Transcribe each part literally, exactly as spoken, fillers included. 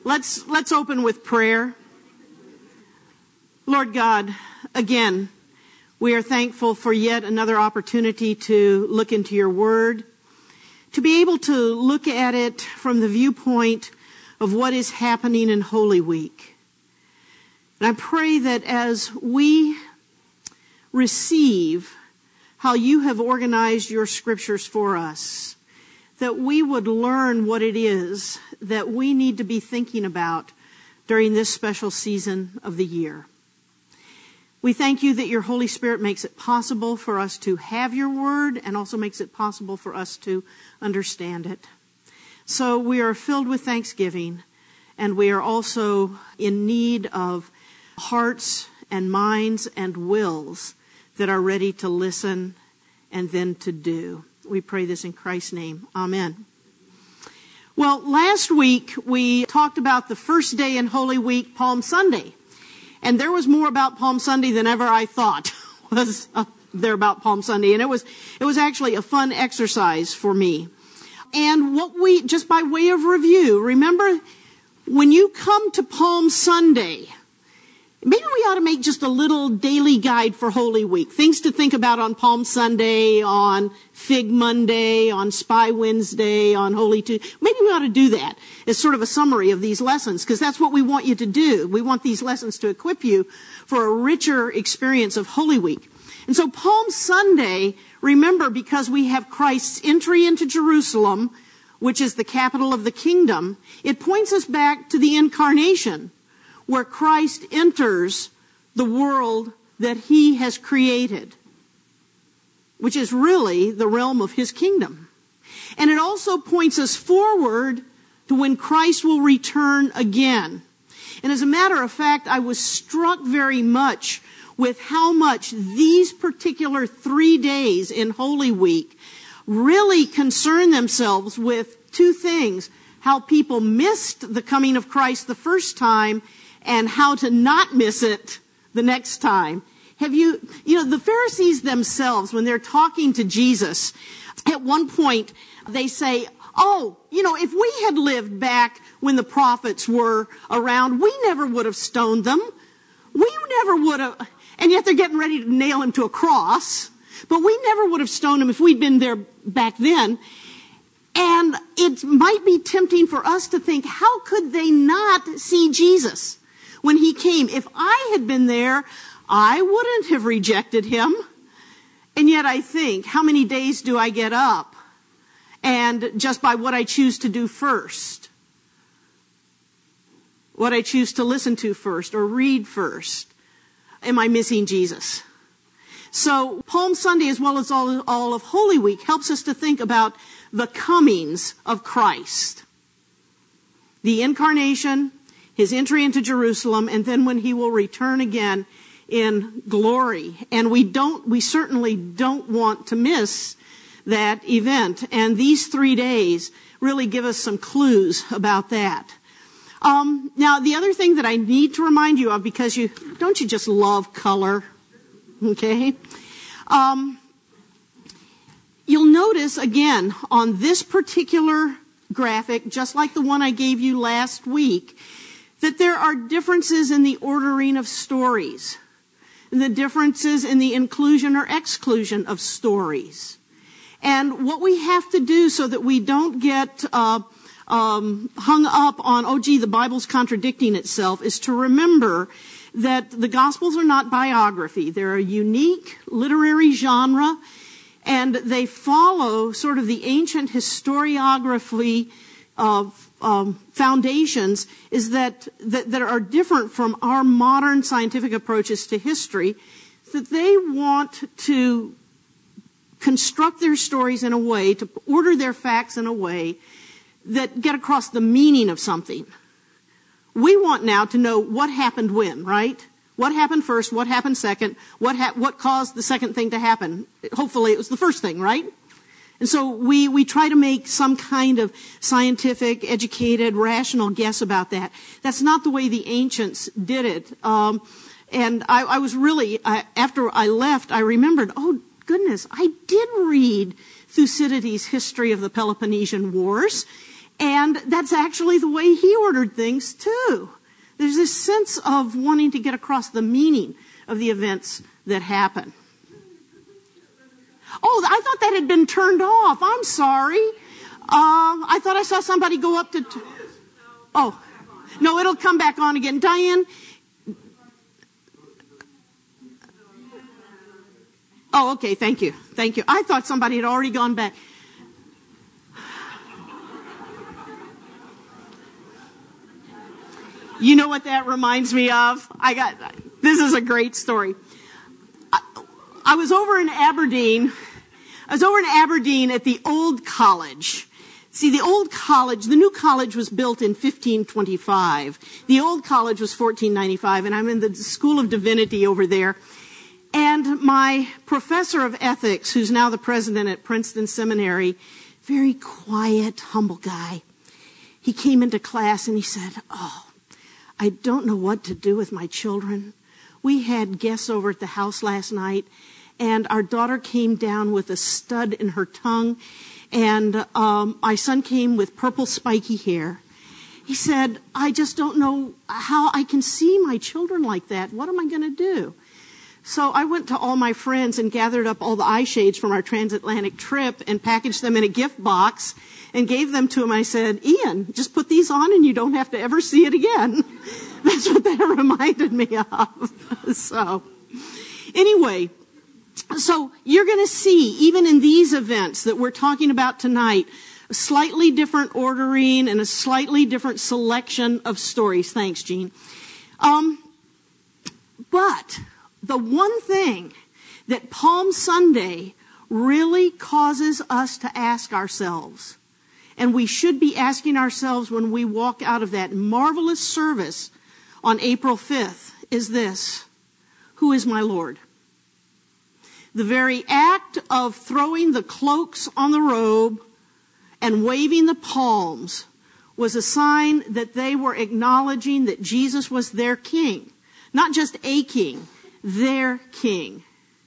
Let's let's open with prayer. Lord God, again, we are thankful for yet another opportunity to look into your word, to be able to look at it from the viewpoint of what is happening in Holy Week. And I pray that as we receive how you have organized your scriptures for us, that we would learn what it is that we need to be thinking about during this special season of the year. We thank you that your Holy Spirit makes it possible for us to have your word and also makes it possible for us to understand it. So we are filled with thanksgiving, and we are also in need of hearts and minds and wills that are ready to listen and then to do. We pray this in Christ's name. Amen. Well, last week we talked about the first day in Holy Week, Palm Sunday. And there was more about Palm Sunday than ever I thought was uh, there about Palm Sunday. And it was, it was actually a fun exercise for me. And what we, just by way of review, remember when you come to Palm Sunday, maybe we ought to make just a little daily guide for Holy Week. Things to think about on Palm Sunday, on Fig Monday, on Spy Wednesday, on Holy Tuesday. Maybe we ought to do that as sort of a summary of these lessons, because that's what we want you to do. We want these lessons to equip you for a richer experience of Holy Week. And so Palm Sunday, remember, because we have Christ's entry into Jerusalem, which is the capital of the kingdom, it points us back to the incarnation, where Christ enters the world that he has created, which is really the realm of his kingdom. And it also points us forward to when Christ will return again. And as a matter of fact, I was struck very much with how much these particular three days in Holy Week really concern themselves with two things: how people missed the coming of Christ the first time, and how to not miss it the next time. Have you, you know, the Pharisees themselves, when they're talking to Jesus, at one point they say, oh, you know, if we had lived back when the prophets were around, we never would have stoned them. We never would have, and yet they're getting ready to nail him to a cross, but we never would have stoned him if we'd been there back then. And it might be tempting for us to think, how could they not see Jesus when he came? If I had been there, I wouldn't have rejected him. And yet I think, how many days do I get up? And just by what I choose to do first, what I choose to listen to first or read first, am I missing Jesus? So Palm Sunday, as well as all, all of Holy Week, helps us to think about the comings of Christ. The incarnation, his entry into Jerusalem, and then when he will return again in glory. And we don't, we certainly don't want to miss that event. And these three days really give us some clues about that. Um, now, the other thing that I need to remind you of, because you, don't you just love color? Okay. Um, you'll notice again on this particular graphic, just like the one I gave you last week, that there are differences in the ordering of stories, the differences in the inclusion or exclusion of stories. And what we have to do so that we don't get uh, um, hung up on, oh, gee, the Bible's contradicting itself, is to remember that the Gospels are not biography. They're a unique literary genre, and they follow sort of the ancient historiography of um, foundations is that, that that are different from our modern scientific approaches to history, that they want to construct their stories in a way, to order their facts in a way that get across the meaning of something. We want now to know what happened when, right? What happened first? What happened second? What ha- what caused the second thing to happen? Hopefully it was the first thing, right? And so we, we try to make some kind of scientific, educated, rational guess about that. That's not the way the ancients did it. Um, and I, I was really, I, after I left, I remembered, oh, goodness, I did read Thucydides' History of the Peloponnesian Wars. And that's actually the way he ordered things too. There's this sense of wanting to get across the meaning of the events that happen. Oh, I thought that had been turned off. I'm sorry. Uh, I thought I saw somebody go up to... T- oh, no, it'll come back on again. Diane? Oh, okay, thank you. Thank you. I thought somebody had already gone back. You know what that reminds me of? I got, this is a great story. I, I was over in Aberdeen. I was over in Aberdeen at the old college. See, the old college, the new college was built in fifteen twenty-five. The old college was fourteen ninety-five, and I'm in the School of Divinity over there. And my professor of ethics, who's now the president at Princeton Seminary, very quiet, humble guy, he came into class and he said, oh, I don't know what to do with my children. We had guests over at the house last night, and our daughter came down with a stud in her tongue, and um, my son came with purple spiky hair. He said, I just don't know how I can see my children like that. What am I going to do? So I went to all my friends and gathered up all the eye shades from our transatlantic trip and packaged them in a gift box and gave them to him. I said, Ian, just put these on and you don't have to ever see it again. That's what that reminded me of. So anyway, so you're going to see, even in these events that we're talking about tonight, a slightly different ordering and a slightly different selection of stories. Thanks, Jean. Um, but the one thing that Palm Sunday really causes us to ask ourselves, and we should be asking ourselves when we walk out of that marvelous service on April fifth, is this: who is my Lord? The very act of throwing the cloaks on the robe and waving the palms was a sign that they were acknowledging that Jesus was their king. Not just a king, their king.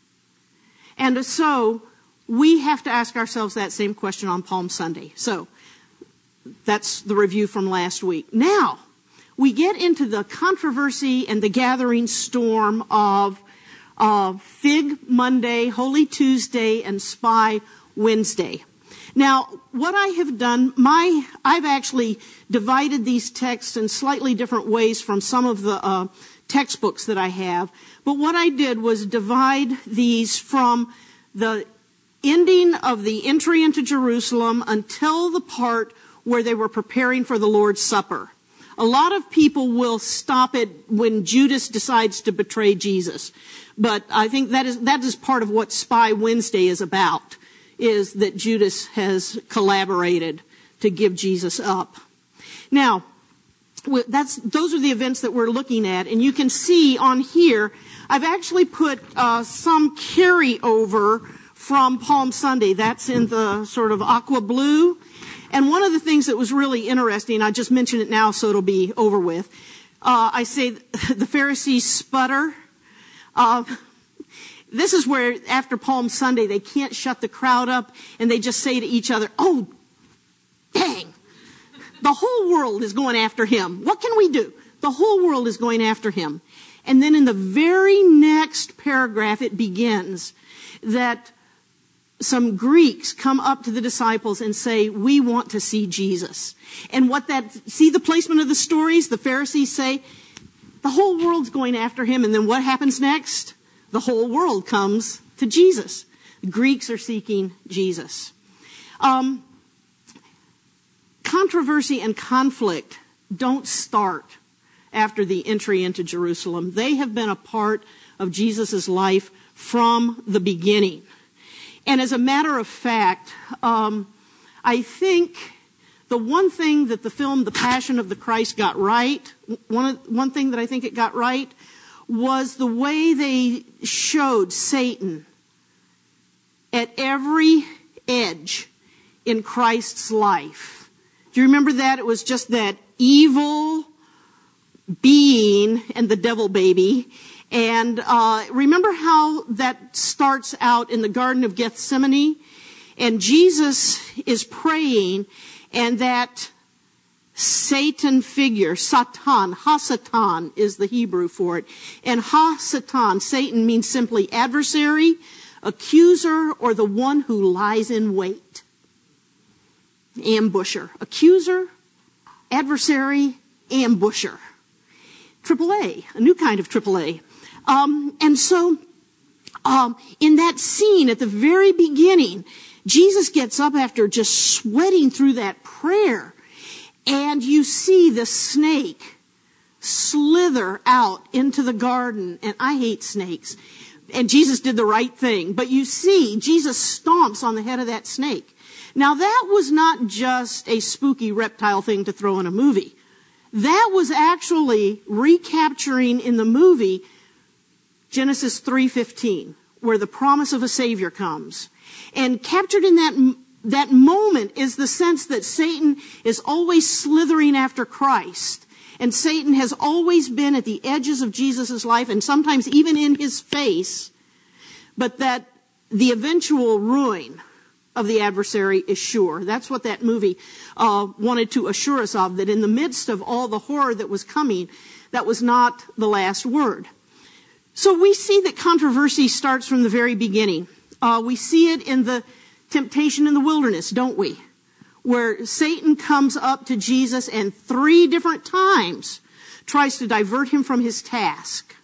And so we have to ask ourselves that same question on Palm Sunday. So that's the review from last week. Now, we get into the controversy and the gathering storm of uh, Fig Monday, Holy Tuesday, and Spy Wednesday. Now, what I have done, my I've actually divided these texts in slightly different ways from some of the uh, textbooks that I have. But what I did was divide these from the ending of the entry into Jerusalem until the part where they were preparing for the Lord's Supper. A lot of people will stop it when Judas decides to betray Jesus. But I think that is, that is part of what Spy Wednesday is about, is that Judas has collaborated to give Jesus up. Now, that's, those are the events that we're looking at. And you can see on here, I've actually put uh, some carryover from Palm Sunday. That's in the sort of aqua blue. And one of the things that was really interesting, I just mention it now so it'll be over with. Uh, I say the Pharisees sputter. Uh, this is where after Palm Sunday they can't shut the crowd up and they just say to each other, oh, dang, the whole world is going after him. What can we do? The whole world is going after him. And then in the very next paragraph it begins that some Greeks come up to the disciples and say, we want to see Jesus. And what that, see the placement of the stories? The Pharisees say, the whole world's going after him. And then what happens next? The whole world comes to Jesus. The Greeks are seeking Jesus. Um, controversy and conflict don't start after the entry into Jerusalem. They have been a part of Jesus' life from the beginning. And as a matter of fact, um, I think the one thing that the film The Passion of the Christ got right, one, one thing that I think it got right, was the way they showed Satan at every edge in Christ's life. Do you remember that? It was just that evil being and the devil baby. And uh, remember how that starts out in the Garden of Gethsemane? And Jesus is praying, and that Satan figure, Satan, Ha-Satan is the Hebrew for it. And Ha-Satan, Satan, means simply adversary, accuser, or the one who lies in wait. Ambusher. Accuser, adversary, ambusher. Triple A, a new kind of triple A. Um, and so, um, in that scene at the very beginning, Jesus gets up after just sweating through that prayer, and you see the snake slither out into the garden. And I hate snakes. And Jesus did the right thing. But you see, Jesus stomps on the head of that snake. Now that was not just a spooky reptile thing to throw in a movie. That was actually recapturing in the movie Genesis three fifteen, where the promise of a Savior comes. And captured in that That moment is the sense that Satan is always slithering after Christ. And Satan has always been at the edges of Jesus' life and sometimes even in his face. But that the eventual ruin of the adversary is sure. That's what that movie uh, wanted to assure us of, that in the midst of all the horror that was coming, that was not the last word. So we see that controversy starts from the very beginning. Uh, we see it in the temptation in the wilderness, don't we? Where Satan comes up to Jesus and three different times tries to divert him from his task.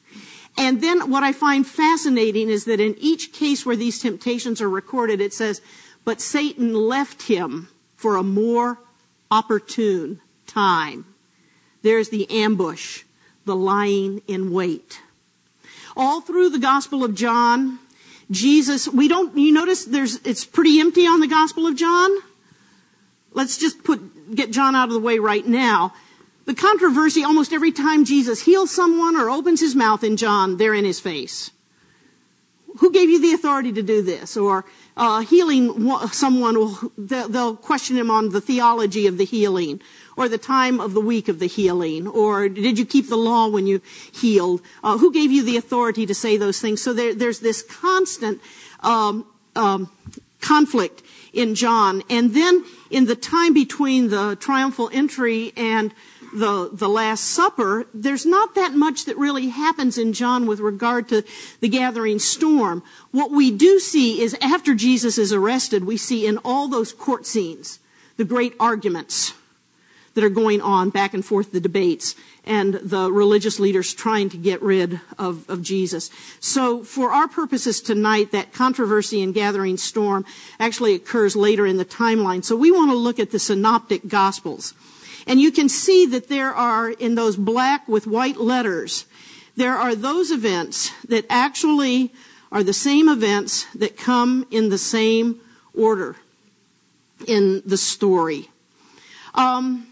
And then what I find fascinating is that in each case where these temptations are recorded, it says, but Satan left him for a more opportune time. There's the ambush, the lying in wait. All through the Gospel of John, Jesus, we don't, you notice there's, it's pretty empty on the Gospel of John? Let's just put, get John out of the way right now. The controversy, almost every time Jesus heals someone or opens his mouth in John, they're in his face. Who gave you the authority to do this? Or uh, healing someone, they'll question him on the theology of the healing, or the time of the week of the healing, or did you keep the law when you healed? Uh, who gave you the authority to say those things? So there, there's this constant um, um, conflict in John. And then in the time between the triumphal entry and the the Last Supper, there's not that much that really happens in John with regard to the gathering storm. What we do see is after Jesus is arrested, we see in all those court scenes the great arguments that are going on back and forth, the debates, and the religious leaders trying to get rid of, of Jesus. So for our purposes tonight, that controversy and gathering storm actually occurs later in the timeline. So we want to look at the synoptic gospels. And you can see that there are, in those black with white letters, there are those events that actually are the same events that come in the same order in the story. Um,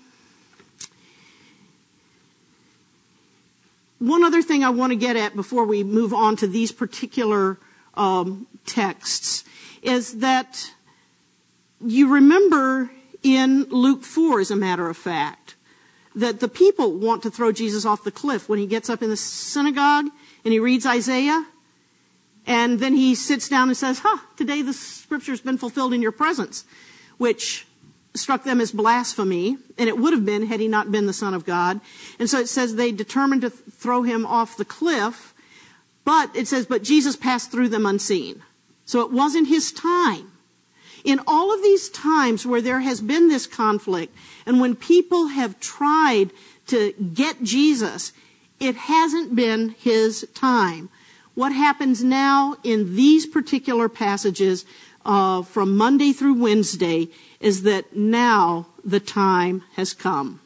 one other thing I want to get at before we move on to these particular um, texts is that you remember in Luke four, as a matter of fact, that the people want to throw Jesus off the cliff when he gets up in the synagogue and he reads Isaiah, and then he sits down and says, huh, today the scripture's been fulfilled in your presence, which struck them as blasphemy, and it would have been had he not been the Son of God. And so it says they determined to th- throw him off the cliff, but it says, but Jesus passed through them unseen. So it wasn't his time. In all of these times where there has been this conflict, and when people have tried to get Jesus, it hasn't been his time. What happens now in these particular passages uh, from Monday through Wednesday is that now the time has come.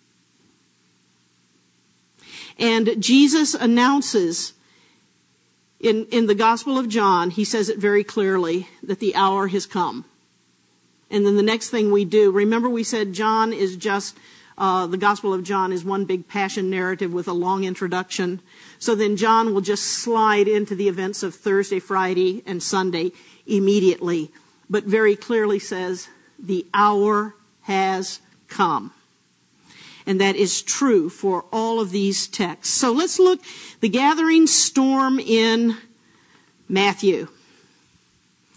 And Jesus announces in, in the Gospel of John, he says it very clearly that the hour has come. And then the next thing we do, remember we said John is just, uh, the Gospel of John is one big passion narrative with a long introduction. So then John will just slide into the events of Thursday, Friday, and Sunday immediately, but very clearly says the hour has come. And that is true for all of these texts. So let's look, the gathering storm in Matthew.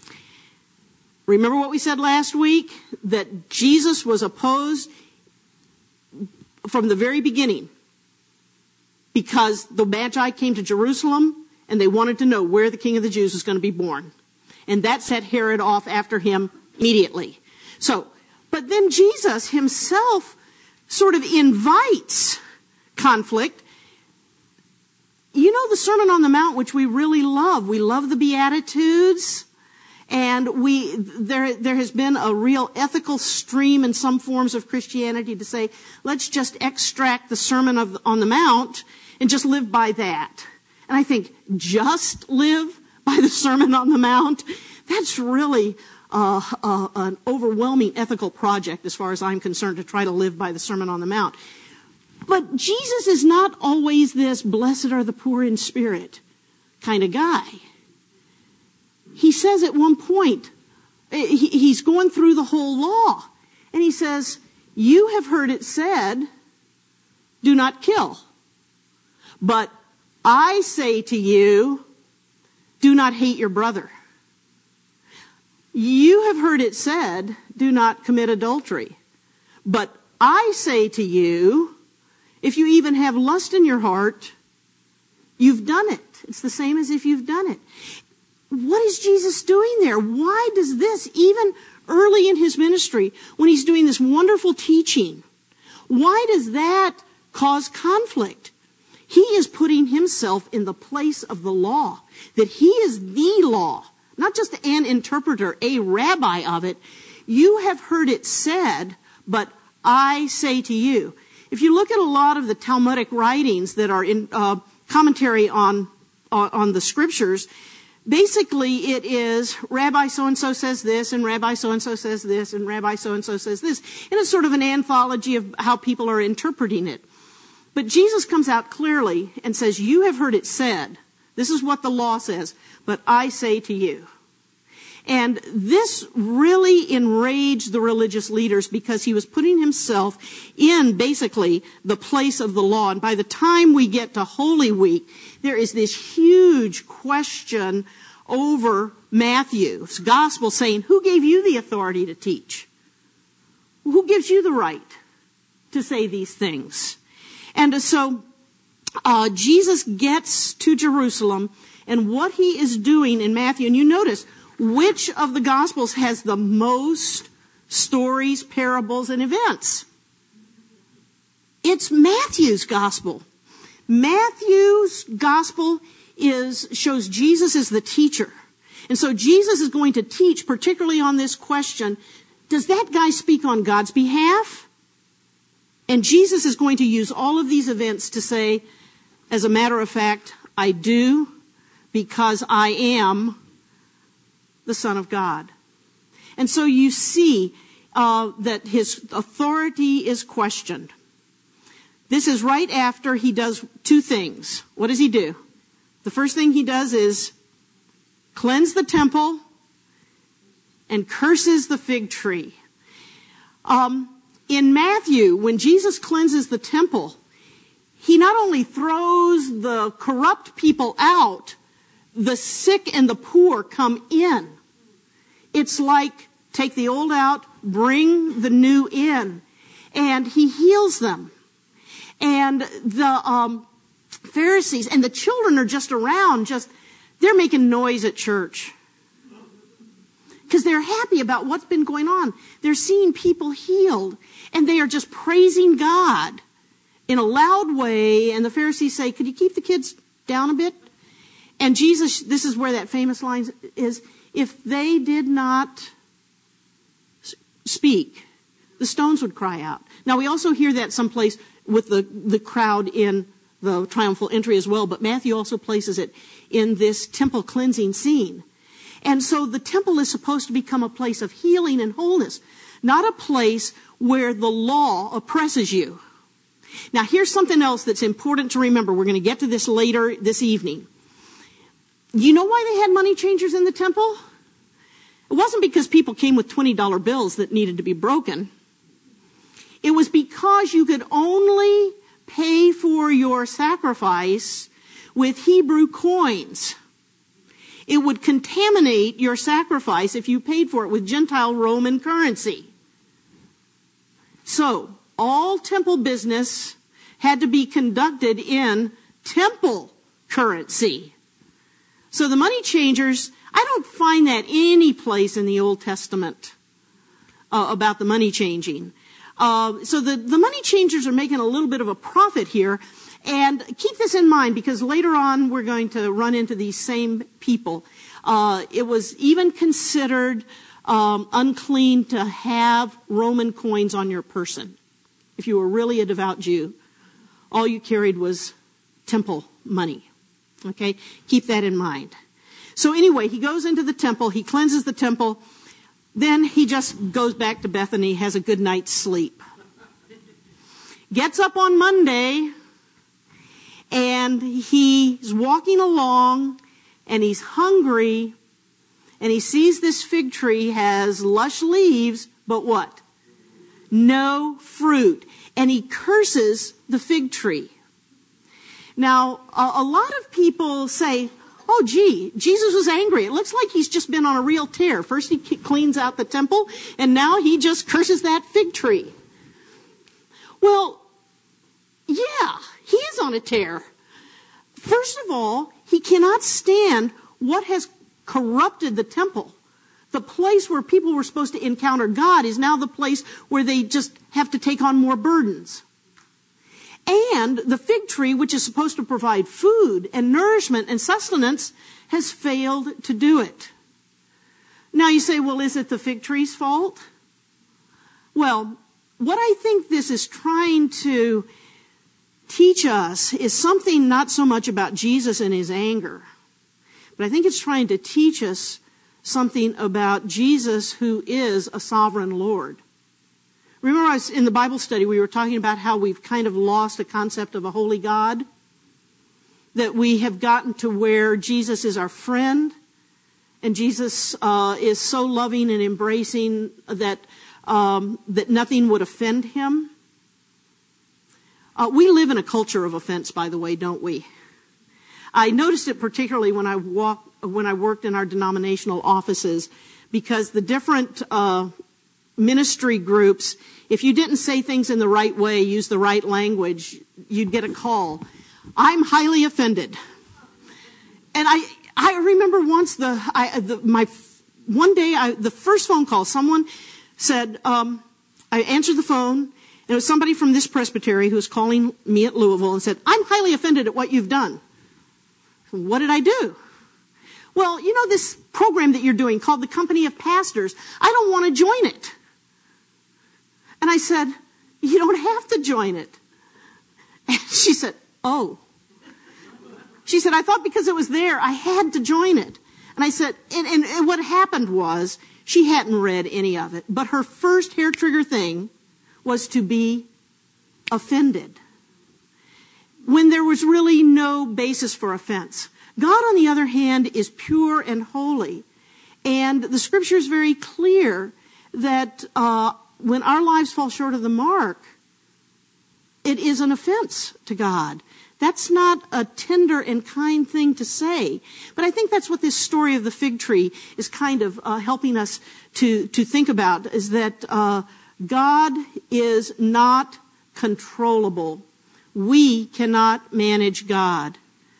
Remember what we said last week? That Jesus was opposed from the very beginning, because the Magi came to Jerusalem and they wanted to know where the King of the Jews was going to be born. And that set Herod off after him immediately. So, but then Jesus himself sort of invites conflict. You know, the Sermon on the Mount, which we really love. We love the Beatitudes. And we, there, there has been a real ethical stream in some forms of Christianity to say, let's just extract the Sermon of, on the Mount and just live by that. And I think, just live by the Sermon on the Mount? That's really uh, uh, an overwhelming ethical project as far as I'm concerned, to try to live by the Sermon on the Mount. But Jesus is not always this blessed are the poor in spirit kind of guy. He says at one point, he's going through the whole law, and he says, you have heard it said, do not kill. But I say to you, do not hate your brother. You have heard it said, do not commit adultery. But I say to you, if you even have lust in your heart, you've done it. It's the same as if you've done it. What is Jesus doing there? Why does this, even early in his ministry, when he's doing this wonderful teaching, why does that cause conflict? He is putting himself in the place of the law, that he is the law, not just an interpreter, a rabbi of it. You have heard it said, but I say to you. If you look at a lot of the Talmudic writings that are in uh, commentary on, uh, on the scriptures, basically it is Rabbi so-and-so says this, and Rabbi so-and-so says this, and Rabbi so-and-so says this. And it's sort of an anthology of how people are interpreting it. But Jesus comes out clearly and says, you have heard it said. This is what the law says, but I say to you. And this really enraged the religious leaders, because he was putting himself in basically the place of the law. And by the time we get to Holy Week, there is this huge question over Matthew's gospel saying, who gave you the authority to teach? Who gives you the right to say these things? And so uh, Jesus gets to Jerusalem, and what he is doing in Matthew, and you notice, which of the Gospels has the most stories, parables, and events? It's Matthew's Gospel. Matthew's Gospel is shows Jesus as the teacher. And so Jesus is going to teach particularly on this question, does that guy speak on God's behalf? And Jesus is going to use all of these events to say, as a matter of fact, I do, because I am the Son of God. And so you see uh, that his authority is questioned. This is right after he does two things. What does he do? The first thing he does is cleanse the temple and curses the fig tree. Um, in Matthew, when Jesus cleanses the temple, he not only throws the corrupt people out, the sick and the poor come in. It's like, take the old out, bring the new in. And he heals them. And the um, Pharisees and the children are just around, just, they're making noise at church. Because they're happy about what's been going on. They're seeing people healed. And they are just praising God in a loud way. And the Pharisees say, could you keep the kids down a bit? And Jesus, this is where that famous line is, if they did not speak, the stones would cry out. Now we also hear that someplace with the, the crowd in the triumphal entry as well, but Matthew also places it in this temple cleansing scene. And so the temple is supposed to become a place of healing and wholeness, not a place where the law oppresses you. Now here's something else that's important to remember. We're going to get to this later this evening. You know why they had money changers in the temple? It wasn't because people came with twenty dollar bills that needed to be broken. It was because you could only pay for your sacrifice with Hebrew coins. It would contaminate your sacrifice if you paid for it with Gentile Roman currency. So, all temple business had to be conducted in temple currency. So the money changers, I don't find that any place in the Old Testament uh, about the money changing. Uh, so the, the money changers are making a little bit of a profit here. And keep this in mind, because later on we're going to run into these same people. Uh, it was even considered um, unclean to have Roman coins on your person. If you were really a devout Jew, all you carried was temple money. Okay? Keep that in mind. So anyway, he goes into the temple, he cleanses the temple, then he just goes back to Bethany, has a good night's sleep. Gets up on Monday, and he's walking along, and he's hungry, and he sees this fig tree has lush leaves, but what? No fruit. And he curses the fig tree. Now, a, a lot of people say, oh, gee, Jesus was angry. It looks like he's just been on a real tear. First he cleans out the temple, and now he just curses that fig tree. Well, yeah, he is on a tear. First of all, he cannot stand what has corrupted the temple. The place where people were supposed to encounter God is now the place where they just have to take on more burdens. And the fig tree, which is supposed to provide food and nourishment and sustenance, has failed to do it. Now you say, well, is it the fig tree's fault? Well, what I think this is trying to teach us is something not so much about Jesus and his anger, but I think it's trying to teach us something about Jesus, who is a sovereign Lord. Remember, I was in the Bible study, we were talking about how we've kind of lost a concept of a holy God, that we have gotten to where Jesus is our friend, and Jesus uh, is so loving and embracing that um, that nothing would offend him. Uh, we live in a culture of offense, by the way, don't we? I noticed it particularly when I walk, when I worked in our denominational offices, because the different uh, ministry groups, if you didn't say things in the right way, use the right language, you'd get a call. I'm highly offended. And I, I remember once the, I, the my, one day, I, the first phone call, someone said, um, I answered the phone, and it was somebody from this presbytery who was calling me at Louisville and said, I'm highly offended at what you've done. What did I do? Well, you know this program that you're doing called the Company of Pastors, I don't want to join it. And I said, you don't have to join it. And she said, oh. She said, I thought because it was there, I had to join it. And I said, and, and, and what happened was, she hadn't read any of it, but her first hair trigger thing was to be offended, when there was really no basis for offense. God, on the other hand, is pure and holy. And the scripture is very clear that uh, when our lives fall short of the mark, it is an offense to God. That's not a tender and kind thing to say. But I think that's what this story of the fig tree is kind of uh, helping us to, to think about, is that uh, God is not controllable. We cannot manage God.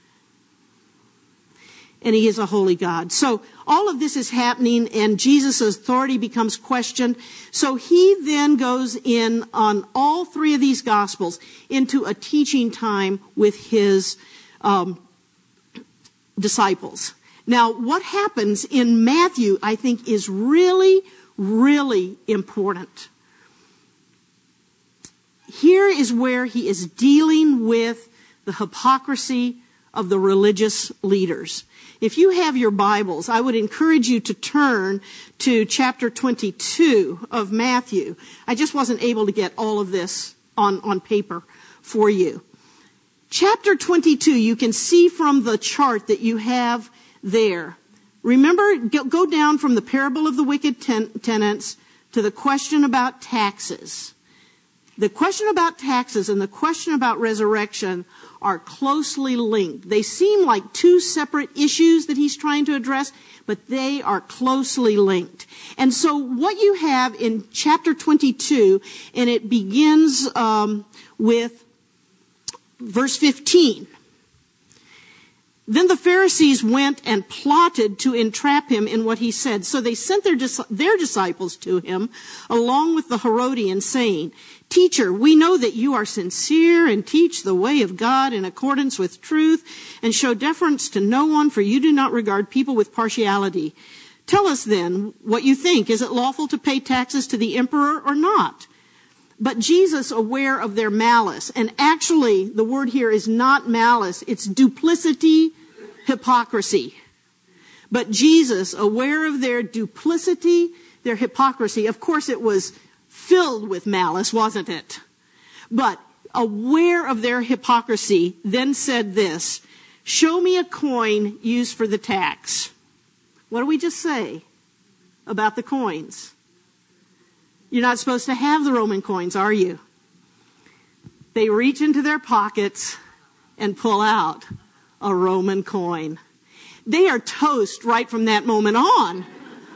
And he is a holy God. So all of this is happening, and Jesus' authority becomes questioned. So he then goes in on all three of these Gospels into a teaching time with his um, disciples. Now, what happens in Matthew, I think, is really, really important. Here is where he is dealing with the hypocrisy of the religious leaders. If you have your Bibles, I would encourage you to turn to chapter twenty-two of Matthew. I just wasn't able to get all of this on, on paper for you. Chapter twenty-two, you can see from the chart that you have there. Remember, go down from the parable of the wicked ten- tenants to the question about taxes. the question about taxes and the question about resurrection are closely linked. They seem like two separate issues that he's trying to address, but they are closely linked. And so what you have in chapter twenty-two, and it begins um, with verse fifteen. Then the Pharisees went and plotted to entrap him in what he said. So they sent their, their disciples to him, along with the Herodians, saying, Teacher, we know that you are sincere and teach the way of God in accordance with truth and show deference to no one, for you do not regard people with partiality. Tell us then what you think. Is it lawful to pay taxes to the emperor or not? But Jesus, aware of their malice, and actually the word here is not malice, it's duplicity, hypocrisy. But Jesus, aware of their duplicity, their hypocrisy, of course it was filled with malice, wasn't it? But aware of their hypocrisy, then said this, show me a coin used for the tax. What do we just say about the coins? You're not supposed to have the Roman coins, are you? They reach into their pockets and pull out a Roman coin. They are toast right from that moment on.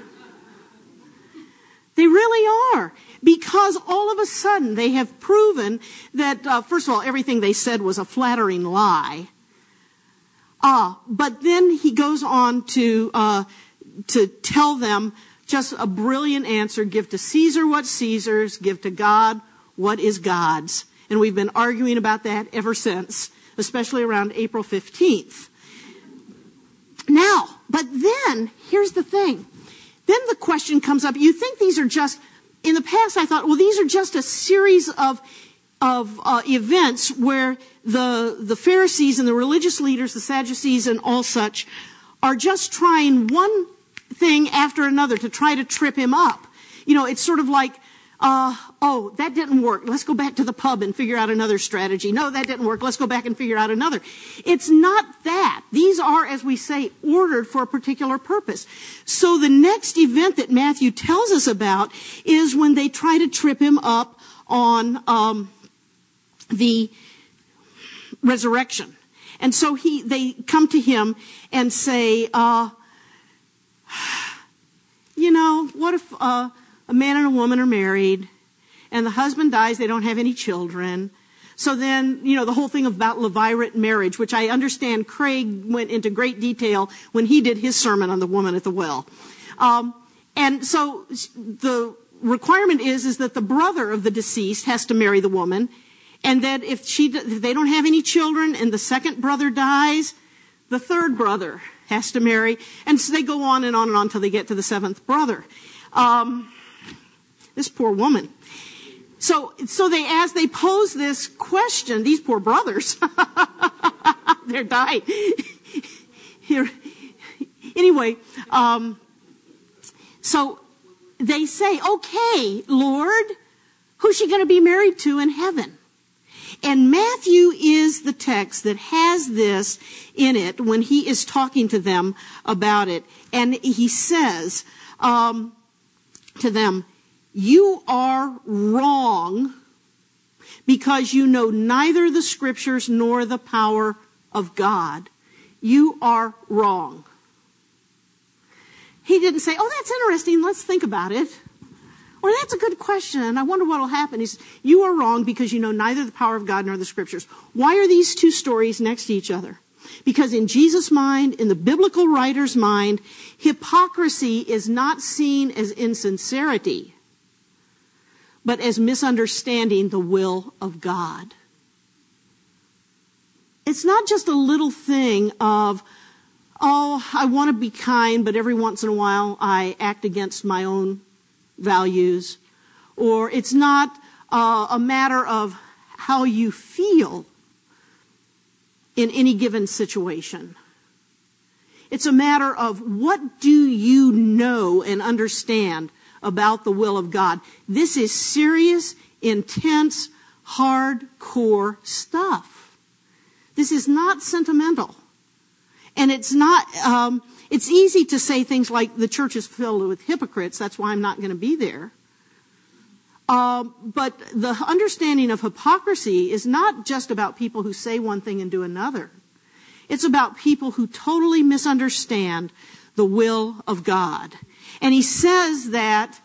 They really are. Because all of a sudden they have proven that, uh, first of all, everything they said was a flattering lie. Uh, but then he goes on to, uh, to tell them just a brilliant answer. Give to Caesar what's Caesar's, give to God what is God's. And we've been arguing about that ever since, especially around April fifteenth. Now, but then, here's the thing. Then the question comes up, you think these are just, in the past I thought, well, these are just a series of of uh, events where the the Pharisees and the religious leaders, the Sadducees and all such, are just trying one thing after another to try to trip him up. You know, it's sort of like, uh, oh, that didn't work. Let's go back to the pub and figure out another strategy. No, that didn't work. Let's go back and figure out another. It's not that. These are, as we say, ordered for a particular purpose. So the next event that Matthew tells us about is when they try to trip him up on um, the resurrection. And so he, they come to him and say, uh, you know, what if uh, a man and a woman are married and the husband dies, they don't have any children. So then, you know, the whole thing about levirate marriage, which I understand Craig went into great detail when he did his sermon on the woman at the well. Um, and so the requirement is, is that the brother of the deceased has to marry the woman. And that if she, if they don't have any children and the second brother dies, the third brother has to marry. And so they go on and on and on until they get to the seventh brother. Um, this poor woman. So, so they, as they pose this question, these poor brothers, they're dying. Here, anyway, um, so they say, okay, Lord, who's she going to be married to in heaven? And Matthew is the text that has this in it when he is talking to them about it. And he says um, to them, you are wrong because you know neither the scriptures nor the power of God. You are wrong. He didn't say, oh, that's interesting, let's think about it. Or that's a good question. I wonder what will happen. He says, you are wrong because you know neither the power of God nor the scriptures. Why are these two stories next to each other? Because in Jesus' mind, in the biblical writer's mind, hypocrisy is not seen as insincerity, but as misunderstanding the will of God. It's not just a little thing of, oh, I want to be kind, but every once in a while I act against my own values. Or it's not uh, a matter of how you feel in any given situation. It's a matter of what do you know and understand about the will of God. This is serious, intense, hardcore stuff. This is not sentimental. And it's not, um, it's easy to say things like the church is filled with hypocrites, that's why I'm not going to be there. Um, but the understanding of hypocrisy is not just about people who say one thing and do another. It's about people who totally misunderstand the will of God. And he says that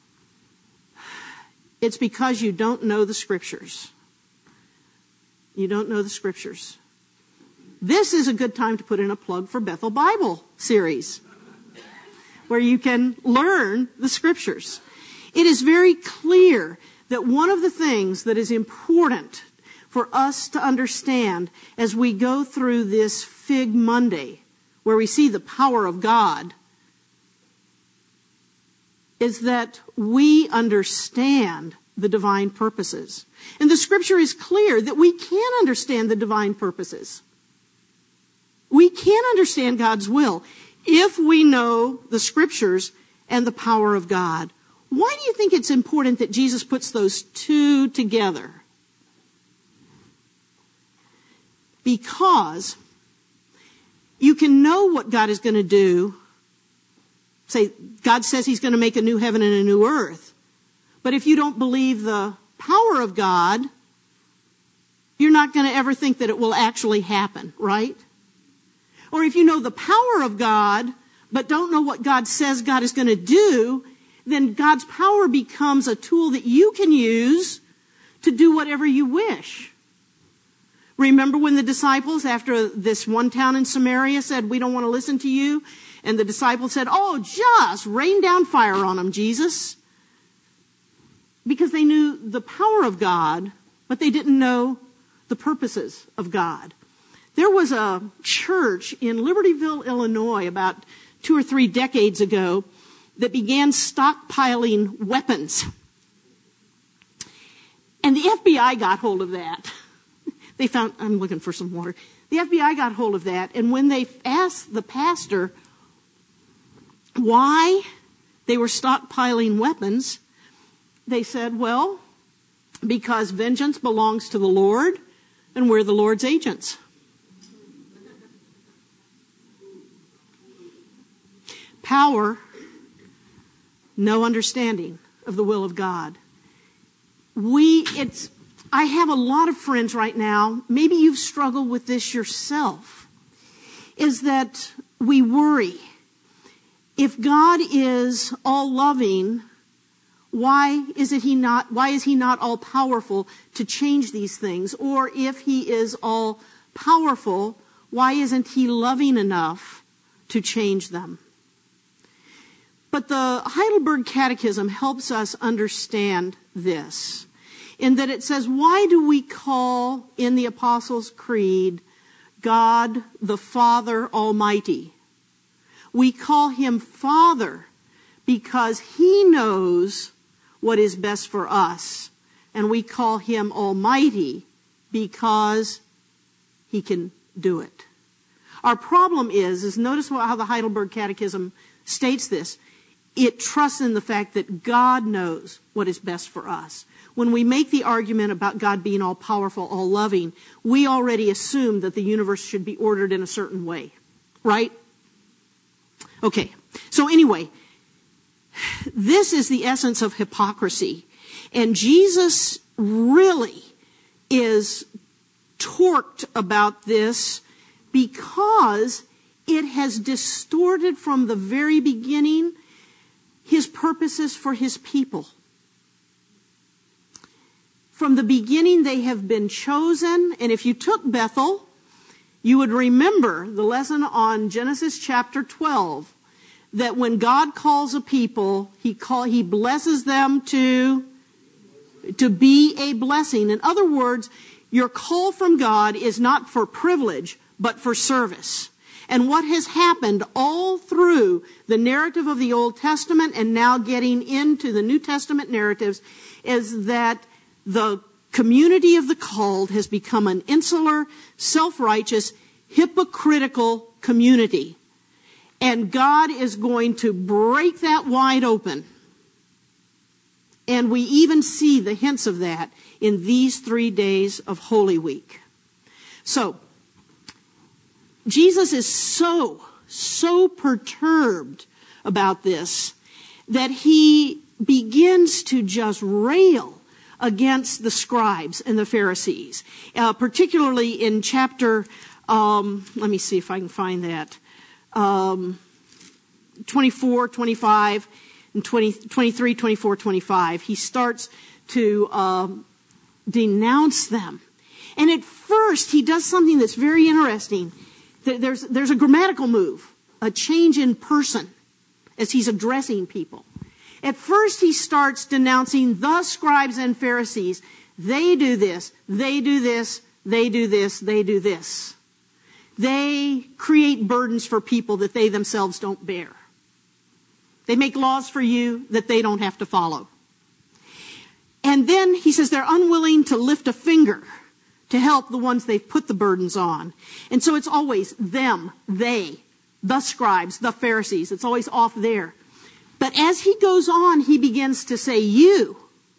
it's because you don't know the Scriptures. You don't know the Scriptures. This is a good time to put in a plug for Bethel Bible series, where you can learn the Scriptures. It is very clear that one of the things that is important for us to understand as we go through this Fig Monday, where we see the power of God, is that we understand the divine purposes. And the Scripture is clear that we can understand the divine purposes. We can understand God's will if we know the Scriptures and the power of God. Why do you think it's important that Jesus puts those two together? Because you can know what God is going to do. Say, God says he's going to make a new heaven and a new earth. But if you don't believe the power of God, you're not going to ever think that it will actually happen, right? Or if you know the power of God, but don't know what God says God is going to do, then God's power becomes a tool that you can use to do whatever you wish. Remember when the disciples, after this one town in Samaria, said, "We don't want to listen to you"? And the disciples said, "Oh, just rain down fire on them, Jesus." Because they knew the power of God, but they didn't know the purposes of God. There was a church in Libertyville, Illinois, about two or three decades ago that began stockpiling weapons. And the F B I got hold of that. They found, I'm looking for some water. The F B I got hold of that, and when they asked the pastor why they were stockpiling weapons, they said, well, because vengeance belongs to the Lord, and we're the Lord's agents. Power, no understanding of the will of God. We, it's, I have a lot of friends right now, maybe you've struggled with this yourself, is that we worry. If God is all loving, why is it he not, why is he not all powerful to change these things? Or if he is all powerful, why isn't he loving enough to change them? But the Heidelberg Catechism helps us understand this, in that it says, why do we call in the Apostles' Creed God the Father Almighty? We call him Father because he knows what is best for us. And we call him Almighty because he can do it. Our problem is, is notice how the Heidelberg Catechism states this. It trusts in the fact that God knows what is best for us. When we make the argument about God being all powerful, all loving, we already assume that the universe should be ordered in a certain way, right? Okay, so anyway, this is the essence of hypocrisy. And Jesus really is torqued about this because it has distorted from the very beginning his purposes for his people. From the beginning, they have been chosen. And if you took Bethel, you would remember the lesson on Genesis chapter twelve, that when God calls a people, he call, he blesses them to, to be a blessing. In other words, your call from God is not for privilege, but for service. And what has happened all through the narrative of the Old Testament and now getting into the New Testament narratives is that the community of the called has become an insular, self-righteous, hypocritical community. And God is going to break that wide open. And we even see the hints of that in these three days of Holy Week. So, Jesus is so, so perturbed about this that he begins to just rail against the scribes and the Pharisees, uh, particularly in chapter, um, let me see if I can find that, um, twenty-four, twenty-five, and twenty, twenty-three, twenty-four, twenty-five. He starts to um, denounce them. And at first, he does something that's very interesting. There's, there's a grammatical move, a change in person as he's addressing people. At first, he starts denouncing the scribes and Pharisees. They do this, they do this, they do this, they do this. They create burdens for people that they themselves don't bear. They make laws for you that they don't have to follow. And then he says they're unwilling to lift a finger to help the ones they've put the burdens on. And so it's always them, they, the scribes, the Pharisees. It's always off there. But as he goes on, he begins to say, you.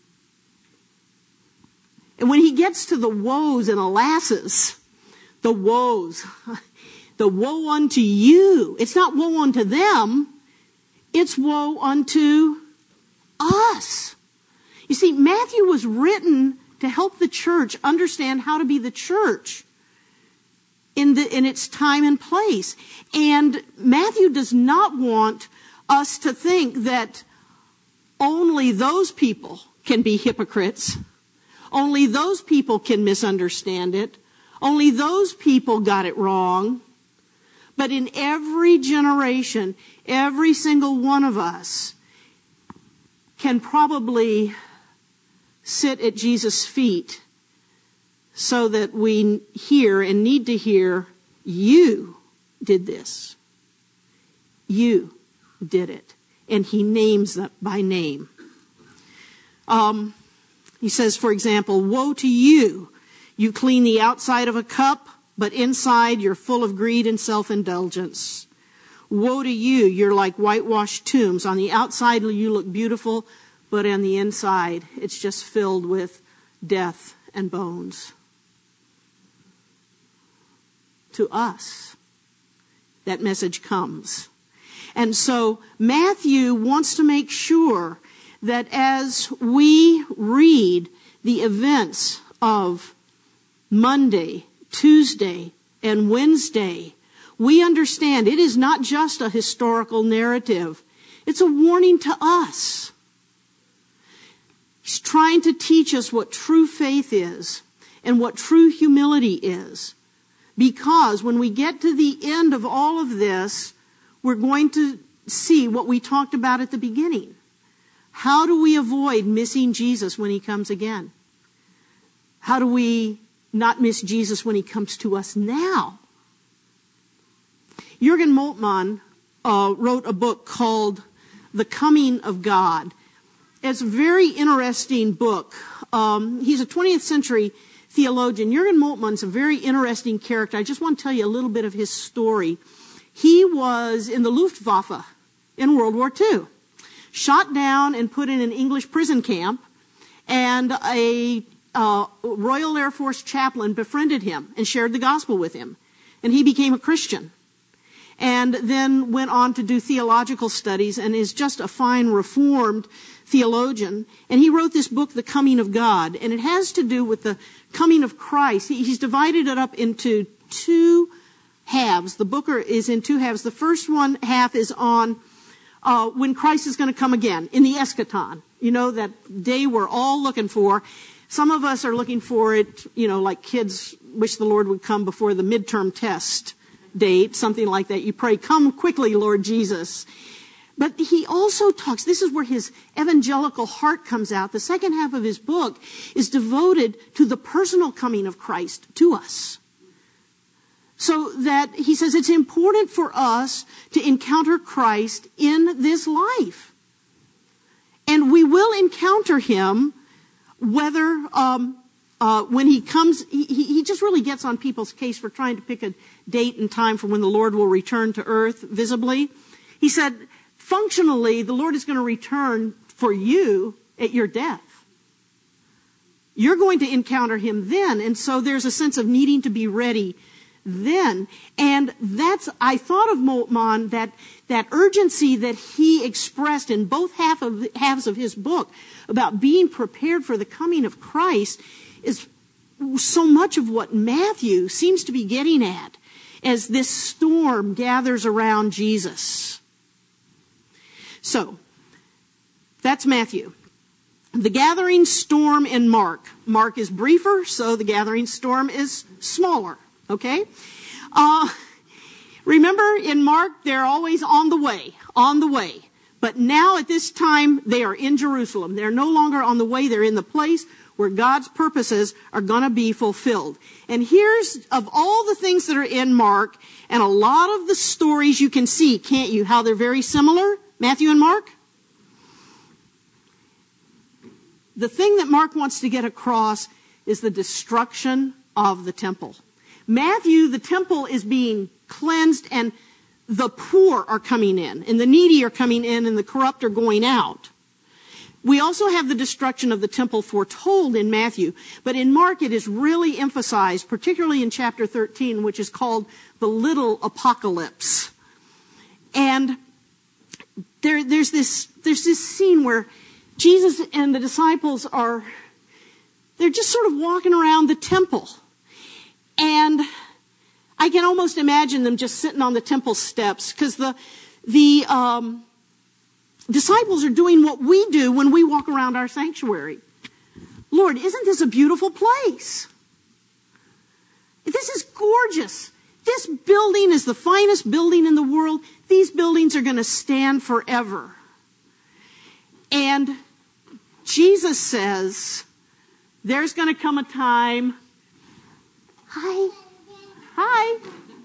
And when he gets to the woes and alasses, the woes, the woe unto you. It's not woe unto them. It's woe unto us. You see, Matthew was written to help the church understand how to be the church in the in its time and place. And Matthew does not want us to think that only those people can be hypocrites. Only those people can misunderstand it. Only those people got it wrong. But in every generation, every single one of us can probably sit at Jesus' feet so that we hear and need to hear, you did this. You did it. And he names them by name. Um, he says, for example, woe to you. You clean the outside of a cup, but inside you're full of greed and self-indulgence. Woe to you, you're like whitewashed tombs. On the outside you look beautiful, but on the inside it's just filled with death and bones. To us, that message comes. And so Matthew wants to make sure that as we read the events of Monday, Tuesday, and Wednesday, we understand it is not just a historical narrative. It's a warning to us. He's trying to teach us what true faith is and what true humility is. Because when we get to the end of all of this, we're going to see what we talked about at the beginning. How do we avoid missing Jesus when he comes again? How do we not miss Jesus when he comes to us now? Jürgen Moltmann uh, wrote a book called The Coming of God. It's a very interesting book. Um, he's a twentieth century theologian. Jürgen Moltmann's a very interesting character. I just want to tell you a little bit of his story. He was in the Luftwaffe in World War Two, shot down and put in an English prison camp, and a uh, Royal Air Force chaplain befriended him and shared the gospel with him, and he became a Christian. And then went on to do theological studies and is just a fine Reformed theologian. And he wrote this book, The Coming of God, and it has to do with the coming of Christ. He's divided it up into two halves. The book is in two halves. The first one half is on uh, when Christ is going to come again, in the eschaton. You know, that day we're all looking for. Some of us are looking for it, you know, like kids wish the Lord would come before the midterm test date, something like that. You pray, come quickly, Lord Jesus. But he also talks, this is where his evangelical heart comes out. The second half of his book is devoted to the personal coming of Christ to us. So that he says it's important for us to encounter Christ in this life. And we will encounter him whether um, uh, when he comes, he, he just really gets on people's case for trying to pick a date and time for when the Lord will return to earth visibly. He said, functionally, the Lord is going to return for you at your death. You're going to encounter him then. And so there's a sense of needing to be ready then. And that's, I thought of Moltmann, that, that urgency that he expressed in both half of, halves of his book about being prepared for the coming of Christ is so much of what Matthew seems to be getting at as this storm gathers around Jesus. So, that's Matthew. The gathering storm in Mark. Mark is briefer, so the gathering storm is smaller. Okay? Uh, remember, in Mark, they're always on the way, on the way. But now at this time, they are in Jerusalem. They're no longer on the way. They're in the place where God's purposes are going to be fulfilled. And here's, of all the things that are in Mark, and a lot of the stories you can see, can't you, how they're very similar, Matthew and Mark? The thing that Mark wants to get across is the destruction of the temple. Matthew, the temple is being cleansed and the poor are coming in and the needy are coming in and the corrupt are going out. We also have the destruction of the temple foretold in Matthew, but in Mark it is really emphasized, particularly in chapter thirteen, which is called the little apocalypse. And there, there's this, there's this scene where Jesus and the disciples are, they're just sort of walking around the temple. And I can almost imagine them just sitting on the temple steps, because the, the, um, disciples are doing what we do when we walk around our sanctuary. Lord, isn't this a beautiful place? This is gorgeous. This building is the finest building in the world. These buildings are going to stand forever. And Jesus says, there's going to come a time. Hi. Hi.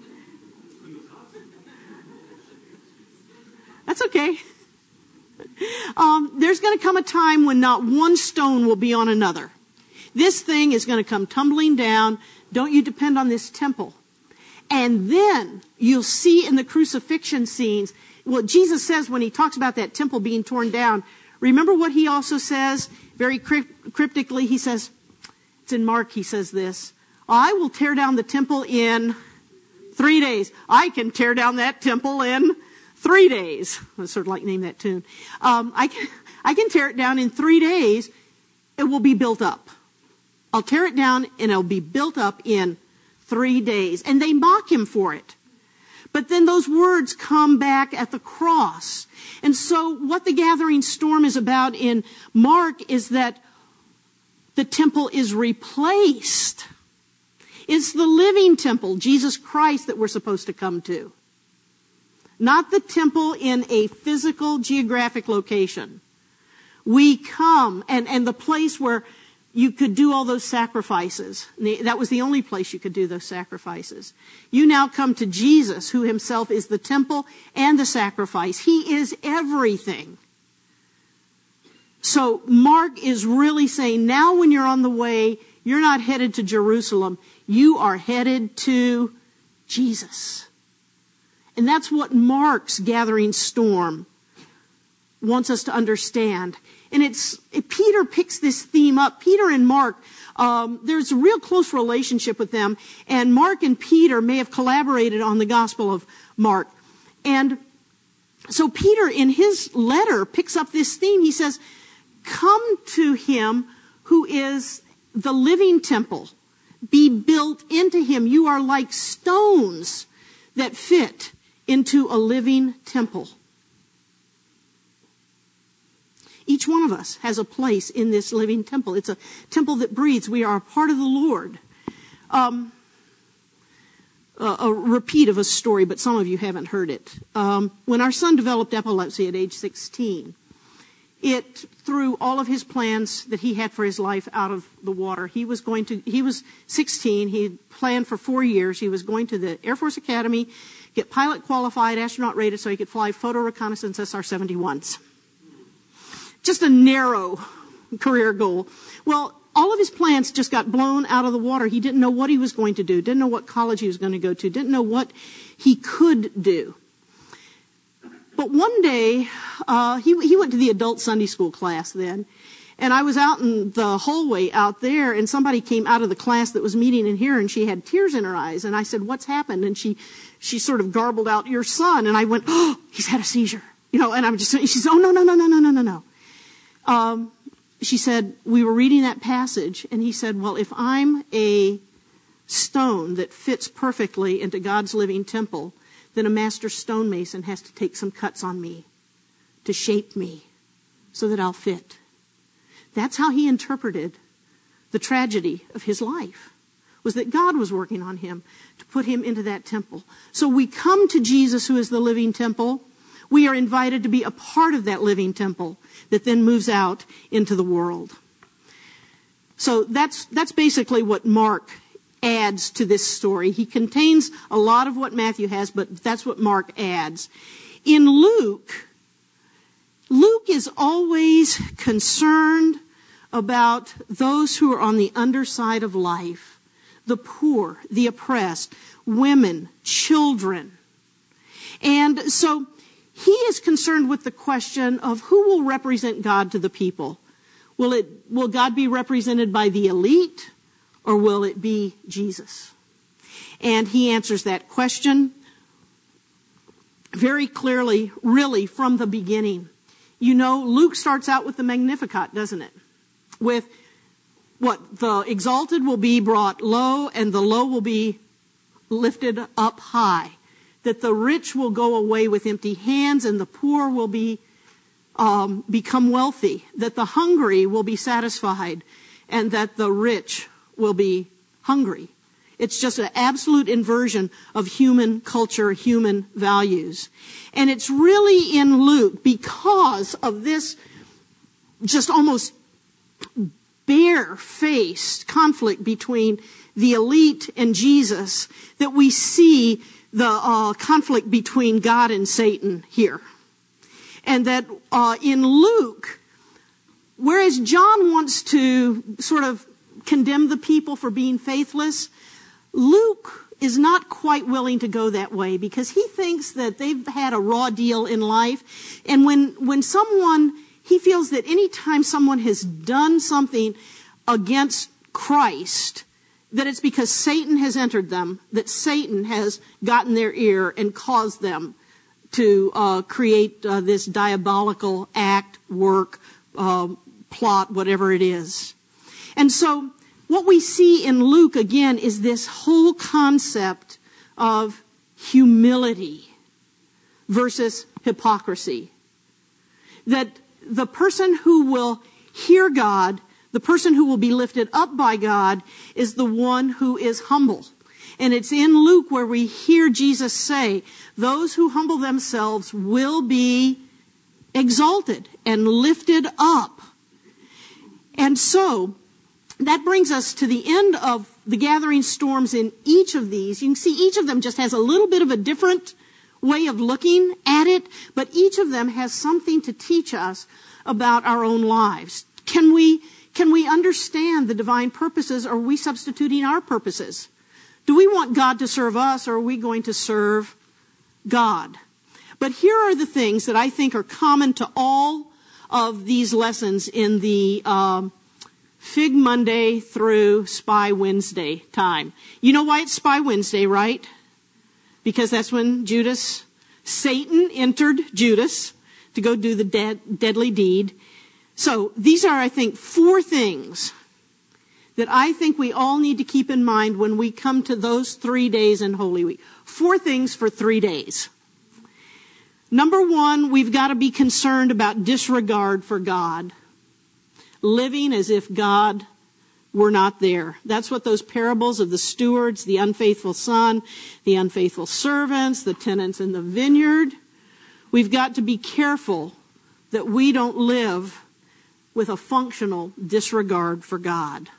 That's okay. Um, there's going to come a time when not one stone will be on another. This thing is going to come tumbling down. Don't you depend on this temple. And then you'll see in the crucifixion scenes, what Jesus says when he talks about that temple being torn down. Remember what he also says very cryptically? He says, it's in Mark, he says this, I will tear down the temple in three days. I can tear down that temple in Three days. I sort of like name that tune. Um, I can, I can tear it down in three days. It will be built up. I'll tear it down and it'll be built up in three days. And they mock him for it. But then those words come back at the cross. And so what the gathering storm is about in Mark is that the temple is replaced. It's the living temple, Jesus Christ, that we're supposed to come to. Not the temple in a physical, geographic location. We come, and, and the place where you could do all those sacrifices. That was the only place you could do those sacrifices. You now come to Jesus, who himself is the temple and the sacrifice. He is everything. So Mark is really saying, now when you're on the way, you're not headed to Jerusalem. You are headed to Jesus. And that's what Mark's gathering storm wants us to understand. And it's Peter picks this theme up. Peter and Mark, um, there's a real close relationship with them. And Mark and Peter may have collaborated on the Gospel of Mark. And so Peter, in his letter, picks up this theme. He says, come to him who is the living temple. Be built into him. You are like stones that fit into a living temple. Each one of us has a place in this living temple. It's a temple that breathes. We are a part of the Lord. Um, a, a repeat of a story, but some of you haven't heard it. Um, when our son developed epilepsy at age sixteen, it threw all of his plans that he had for his life out of the water. He was going to, he was sixteen. He had planned for four years. He was going to the Air Force Academy, get pilot qualified, astronaut rated, so he could fly photo reconnaissance S R seventy-ones. Just a narrow career goal. Well, all of his plans just got blown out of the water. He didn't know what he was going to do, didn't know what college he was going to go to, didn't know what he could do. But one day, uh, he, he went to the adult Sunday school class then, And I was out in the hallway out there, and somebody came out of the class that was meeting in here, and she had tears in her eyes. And I said, "What's happened?" And she, she sort of garbled out, "Your son." And I went, "Oh, he's had a seizure." You know, and I'm just, she said, "Oh, no, no, no, no, no, no, no, no." Um, she said, "We were reading that passage," and he said, "Well, if I'm a stone that fits perfectly into God's living temple, then a master stonemason has to take some cuts on me to shape me so that I'll fit." That's how he interpreted the tragedy of his life, was that God was working on him to put him into that temple. So we come to Jesus, who is the living temple. We are invited to be a part of that living temple that then moves out into the world. So that's that's basically what Mark adds to this story. He contains a lot of what Matthew has, but that's what Mark adds. In Luke, Luke is always concerned about those who are on the underside of life, the poor, the oppressed, women, children. And so he is concerned with the question of who will represent God to the people. Will it, will God be represented by the elite, or will it be Jesus? And he answers that question very clearly, really, from the beginning. You know, Luke starts out with the Magnificat, doesn't it? With what? The exalted will be brought low, and the low will be lifted up high. That the rich will go away with empty hands, and the poor will be um, become wealthy. That the hungry will be satisfied, and that the rich will be hungry. It's just an absolute inversion of human culture, human values. And it's really in Luke, because of this just almost bare-faced conflict between the elite and Jesus, that we see the uh, conflict between God and Satan here. And that uh, in Luke, whereas John wants to sort of condemn the people for being faithless, Luke is not quite willing to go that way, because he thinks that they've had a raw deal in life. And when, when someone, he feels that any time someone has done something against Christ, that it's because Satan has entered them, that Satan has gotten their ear and caused them to uh, create uh, this diabolical act, work, uh, plot, whatever it is. And so what we see in Luke, again, is this whole concept of humility versus hypocrisy. That the person who will hear God, the person who will be lifted up by God, is the one who is humble. And it's in Luke where we hear Jesus say, those who humble themselves will be exalted and lifted up. And so that brings us to the end of the gathering storms in each of these. You can see each of them just has a little bit of a different way of looking at it, but each of them has something to teach us about our own lives. Can we, can we understand the divine purposes, or are we substituting our purposes? Do we want God to serve us, or are we going to serve God? But here are the things that I think are common to all of these lessons in the um, Fig Monday through Spy Wednesday time. You know why it's Spy Wednesday, right? Because that's when Judas, Satan entered Judas to go do the dead, deadly deed. So these are, I think, four things that I think we all need to keep in mind when we come to those three days in Holy Week. Four things for three days. Number one, we've got to be concerned about disregard for God. Living as if God were not there. That's what those parables of the stewards, the unfaithful son, the unfaithful servants, the tenants in the vineyard. We've got to be careful that we don't live with a functional disregard for God.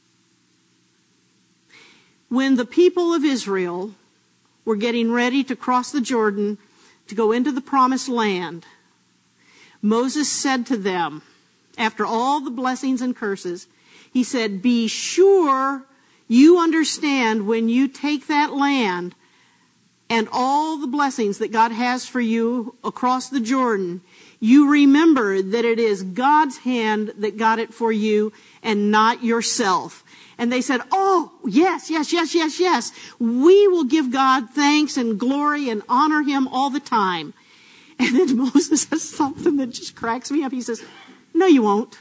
When the people of Israel were getting ready to cross the Jordan to go into the promised land, Moses said to them, after all the blessings and curses, he said, be sure you understand when you take that land and all the blessings that God has for you across the Jordan, you remember that it is God's hand that got it for you and not yourself. And they said, oh, yes, yes, yes, yes, yes. We will give God thanks and glory and honor him all the time. And then Moses says something that just cracks me up. He says, no, you won't.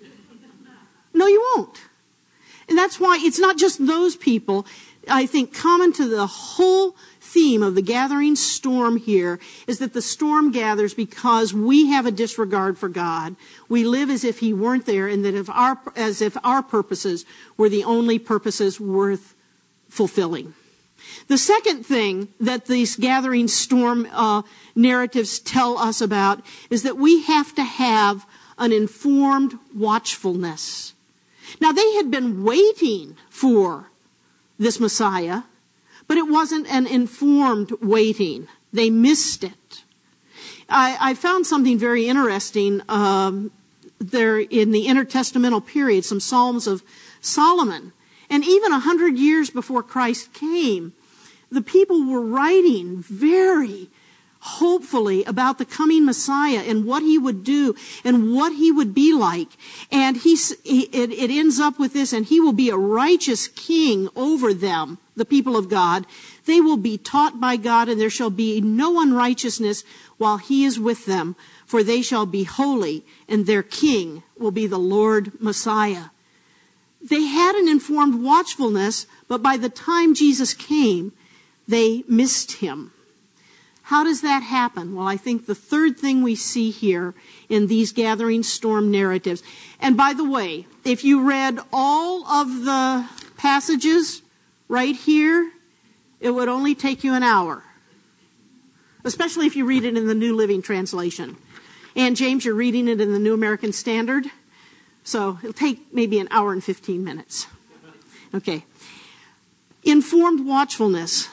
No, you won't. And that's why it's not just those people. I think common to the whole theme of the gathering storm here is that the storm gathers because we have a disregard for God. We live as if he weren't there, and that if our, as if our purposes were the only purposes worth fulfilling. The second thing that these gathering storm uh, narratives tell us about is that we have to have an informed watchfulness. Now, they had been waiting for this Messiah, but it wasn't an informed waiting. They missed it. I, I found something very interesting um, there in the intertestamental period, some Psalms of Solomon. And even a hundred years before Christ came, the people were writing very hopefully about the coming Messiah and what he would do and what he would be like. And he's, he, it, it ends up with this, and he will be a righteous king over them, the people of God. They will be taught by God, and there shall be no unrighteousness while he is with them, for they shall be holy, and their king will be the Lord Messiah. They had an informed watchfulness, but by the time Jesus came, they missed him. How does that happen? Well, I think the third thing we see here in these gathering storm narratives, and by the way, if you read all of the passages right here, it would only take you an hour, especially if you read it in the New Living Translation. And James, you're reading it in the New American Standard, so it'll take maybe an hour and fifteen minutes. Okay. Informed watchfulness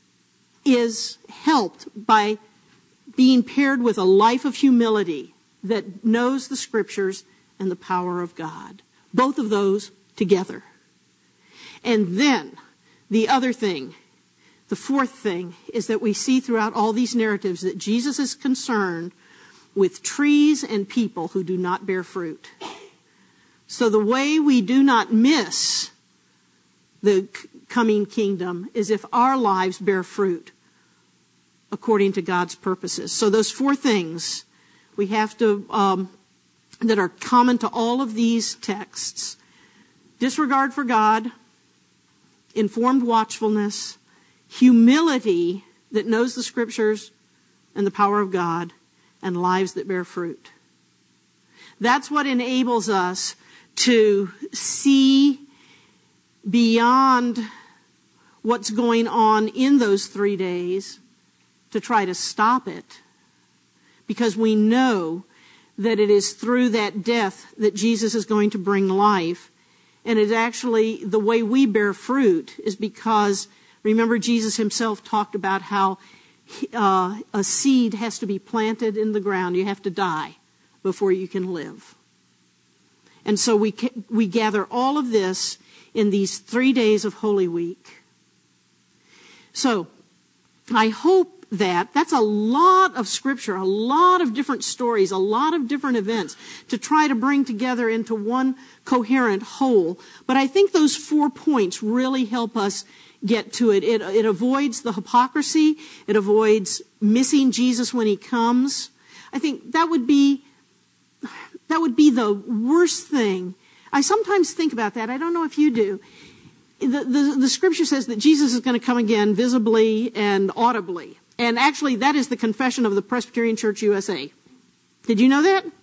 is helped by being paired with a life of humility that knows the scriptures and the power of God. Both of those together. And then the other thing, the fourth thing, is that we see throughout all these narratives that Jesus is concerned with trees and people who do not bear fruit. So the way we do not miss the coming kingdom is if our lives bear fruit according to God's purposes. So those four things we have to, um, that are common to all of these texts: disregard for God, informed watchfulness, humility that knows the scriptures and the power of God, and lives that bear fruit. That's what enables us to see beyond what's going on in those three days to try to stop it, because we know that it is through that death that Jesus is going to bring life. And it's actually the way we bear fruit is because, remember, Jesus himself talked about how uh, a seed has to be planted in the ground. You have to die before you can live. And so we we gather all of this in these three days of Holy Week. So I hope that that's a lot of scripture, a lot of different stories, a lot of different events to try to bring together into one coherent whole. But I think those four points really help us get to it. It, it avoids the hypocrisy. It avoids missing Jesus when he comes. I think that would be that would be the worst thing. I sometimes think about that. I don't know if you do. The, the, the scripture says that Jesus is going to come again visibly and audibly. And actually, that is the confession of the Presbyterian Church U S A. Did you know that?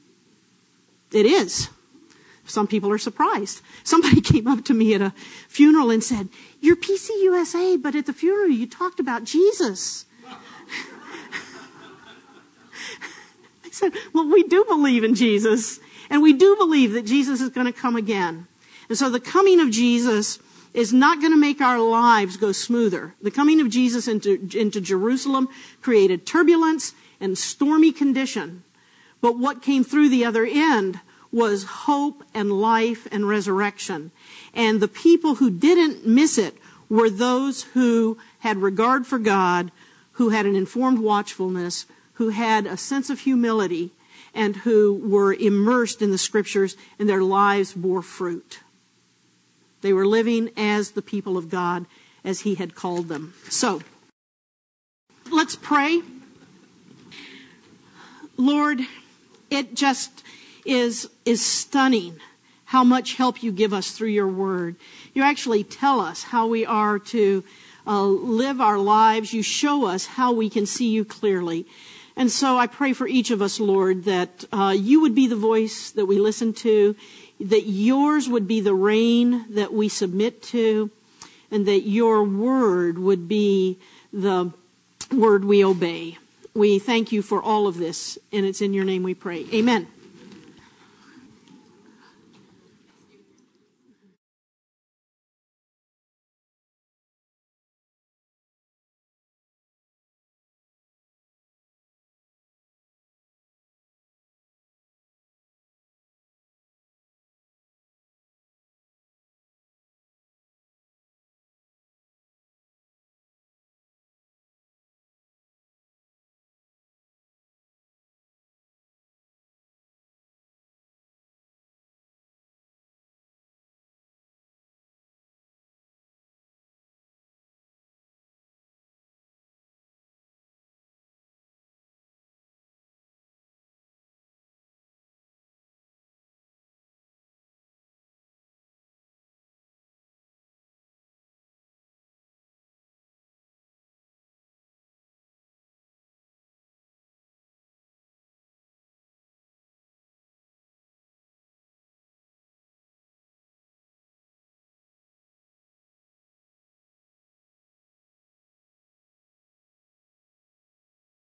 It is. Some people are surprised. Somebody came up to me at a funeral and said, "You're P C U S A, but at the funeral you talked about Jesus." I said, well, we do believe in Jesus. And we do believe that Jesus is going to come again. And so the coming of Jesus is not going to make our lives go smoother. The coming of Jesus into, into Jerusalem created turbulence and stormy condition. But what came through the other end was hope and life and resurrection. And the people who didn't miss it were those who had regard for God, who had an informed watchfulness, who had a sense of humility, and who were immersed in the Scriptures, and their lives bore fruit. They were living as the people of God, as He had called them. So, let's pray. Lord, it just is, is stunning how much help you give us through your word. You actually tell us how we are to uh, live our lives. You show us how we can see you clearly. And so I pray for each of us, Lord, that uh, you would be the voice that we listen to, that yours would be the rein that we submit to, and that your word would be the word we obey. We thank you for all of this, and it's in your name we pray. Amen.